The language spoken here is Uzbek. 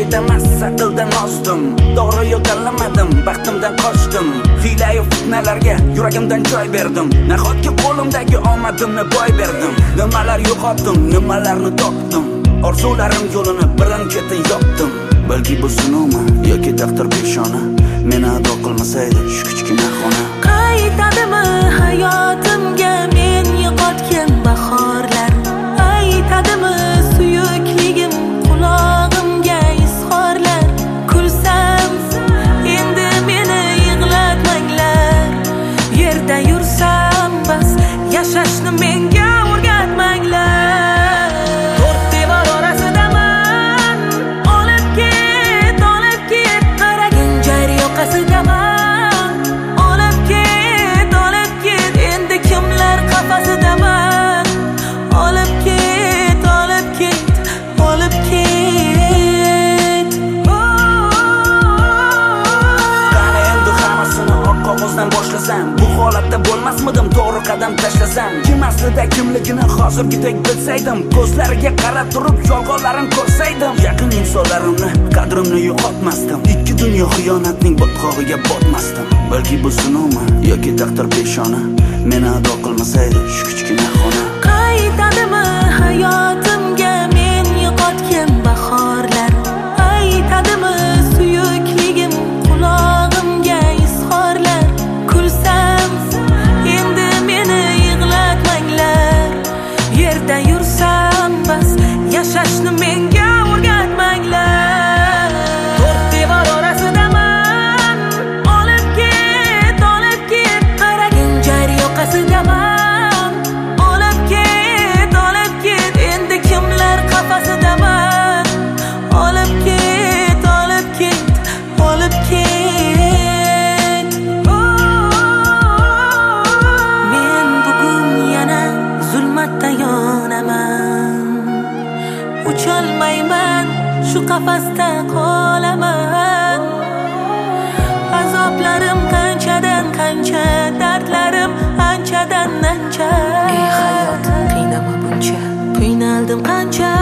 emas, aqldan ozdim. To'g'ri yo'l tanlamadim, baxtimdan qochdim. Hiyla-yu fitnalarga yuragimdan joy berdim. Nahotki qo'limdagi omadimni boy berdim. Nimalar yo'qotdim, nimalarni topdim. Orzularim yo'lini birin-ketin yopdim. Balki bu sinovmi yoki taqdir peshona. Meni ado qilmasaydi shu kichkina xona. Qaytadimi hayotimga men yo'qotgan bahorlar? Aytadimi suyukligim qulog'imga izhorlar? Kulsam endi meni yig'latmanglar. Yerda yursam bas, yashashni menga o'rgatmanglar. To'rt devor orasidaman, olib ket, qaragin jar yoqasidaman. Olib ket, endi kimlar qafasidaman. Olib ket, olib ket. Qani endi hammasini oq qog'ozdan boshlasam, bu holatda bo'lmasmidim to'g'ri qadam tashlasam. Kim aslida kimligini hozirgidek bilsaydim, ko'zlariga qarab turib yolg'onlarini ko'rsaydim, yaqin insonlarimni qadrimni yo'qotmasdim. Ikki dunyo xiyonatning botqog'iga botmasdim. Balki bu sinovmi yoki taqdir peshona. Meni ado qilmasaydi shu kichkina xona. Qaytadimi hayotimga men yo'qotgan bahorlar? Aytadimi suyukligim qulog'imga izhorlar? Kulsam endi meni yig'latmanglar. Yerda yursam bas, yashashni menga o'rgatmanglar. To'rt devor orasidaman, olib ket, qaragin jar yoqasidaman. Olib ket, endi kimlar qafasidaman. Olib ket, Men bugun yana zulmatda yonaman. Ucholmayman, shu qafasda qolaman. Azoblarim qanchadan qancha, dardlarim anchadan ancha. Ey hayot, qiynama buncha. Qiynaldim qancha,